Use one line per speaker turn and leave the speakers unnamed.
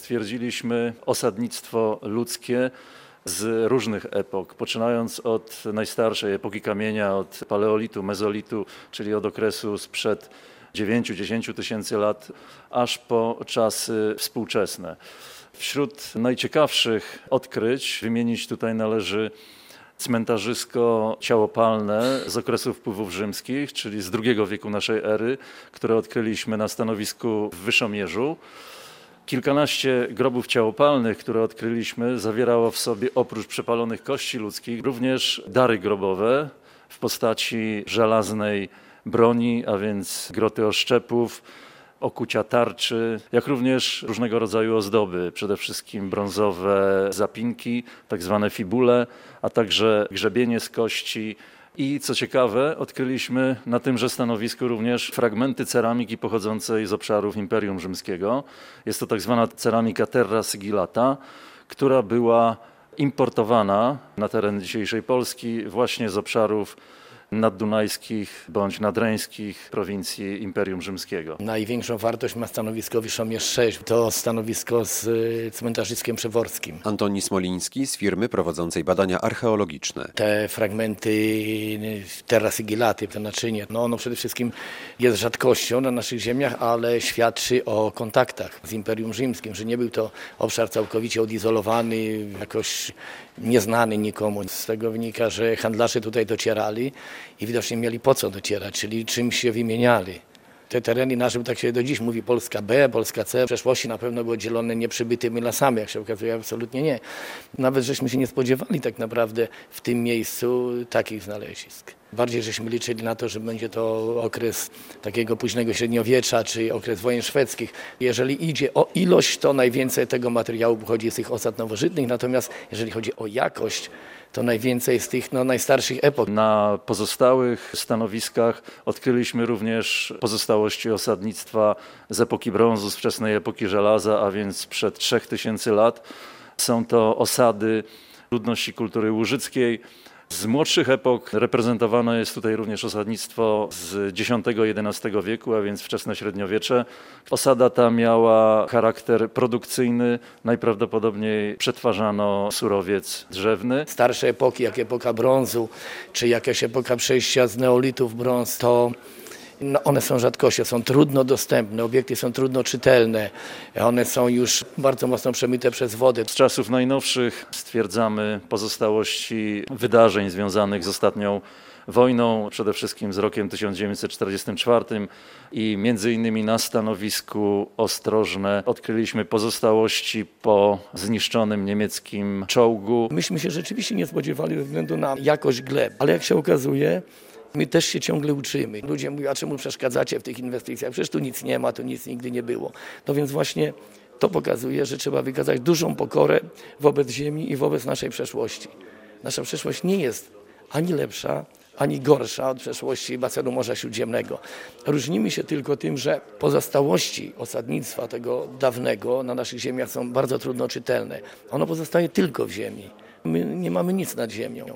stwierdziliśmy osadnictwo ludzkie z różnych epok, poczynając od najstarszej epoki kamienia, od paleolitu, mezolitu, czyli od okresu sprzed 9-10 tysięcy lat, aż po czasy współczesne. Wśród najciekawszych odkryć wymienić tutaj należy cmentarzysko ciałopalne z okresu wpływów rzymskich, czyli z II wieku naszej ery, które odkryliśmy na stanowisku w Wyszomierzu. Kilkanaście grobów ciałopalnych, które odkryliśmy, zawierało w sobie oprócz przepalonych kości ludzkich również dary grobowe w postaci żelaznej broni, a więc groty oszczepów, okucia tarczy, jak również różnego rodzaju ozdoby, przede wszystkim brązowe zapinki, tak zwane fibule, a także grzebienie z kości. I co ciekawe, odkryliśmy na tymże stanowisku również fragmenty ceramiki pochodzącej z obszarów Imperium Rzymskiego. Jest to tak zwana ceramika terra sigillata, która była importowana na teren dzisiejszej Polski właśnie z obszarów naddunajskich bądź nadreńskich prowincji Imperium Rzymskiego.
Największą wartość ma stanowisko Wyszomierz 6, to stanowisko z cmentarzyskiem przeworskim.
Antoni Smoliński z firmy prowadzącej badania archeologiczne.
Te fragmenty terra sigillaty, te naczynie, ono przede wszystkim jest rzadkością na naszych ziemiach, ale świadczy o kontaktach z Imperium Rzymskim, że nie był to obszar całkowicie odizolowany, jakoś nieznany nikomu. Z tego wynika, że handlarze tutaj docierali i widocznie mieli po co docierać, czyli czym się wymieniali. Te tereny nasze, tak się do dziś mówi, Polska B, Polska C, w przeszłości na pewno były dzielone nieprzybytymi lasami, jak się okazuje, absolutnie nie. Nawet żeśmy się nie spodziewali tak naprawdę w tym miejscu takich znalezisk. Bardziej żeśmy liczyli na to, że będzie to okres takiego późnego średniowiecza, czy okres wojen szwedzkich. Jeżeli idzie o ilość, to najwięcej tego materiału pochodzi z tych osad nowożytnych, natomiast jeżeli chodzi o jakość, to najwięcej z tych najstarszych epok.
Na pozostałych stanowiskach odkryliśmy również pozostałości osadnictwa z epoki brązu, z wczesnej epoki żelaza, a więc sprzed 3000 lat. Są to osady ludności kultury łużyckiej. Z młodszych epok reprezentowane jest tutaj również osadnictwo z X-XI wieku, a więc wczesne średniowiecze. Osada ta miała charakter produkcyjny, najprawdopodobniej przetwarzano surowiec drzewny.
Starsze epoki, jak epoka brązu, czy jakaś epoka przejścia z neolitu w brąz, to one są rzadkością, są trudno dostępne, obiekty są trudno czytelne, one są już bardzo mocno przemyte przez wodę.
Z czasów najnowszych stwierdzamy pozostałości wydarzeń związanych z ostatnią wojną, przede wszystkim z rokiem 1944 i między innymi na stanowisku Ostrożne odkryliśmy pozostałości po zniszczonym niemieckim czołgu.
Myśmy się rzeczywiście nie spodziewali ze względu na jakość gleb, ale jak się okazuje, my też się ciągle uczymy. Ludzie mówią, a czemu przeszkadzacie w tych inwestycjach? Przecież tu nic nie ma, tu nic nigdy nie było. No więc właśnie to pokazuje, że trzeba wykazać dużą pokorę wobec ziemi i wobec naszej przeszłości. Nasza przeszłość nie jest ani lepsza, ani gorsza od przeszłości basenu Morza Śródziemnego. Różnimy się tylko tym, że pozostałości osadnictwa tego dawnego na naszych ziemiach są bardzo trudno czytelne. Ono pozostaje tylko w ziemi. My nie mamy nic nad ziemią.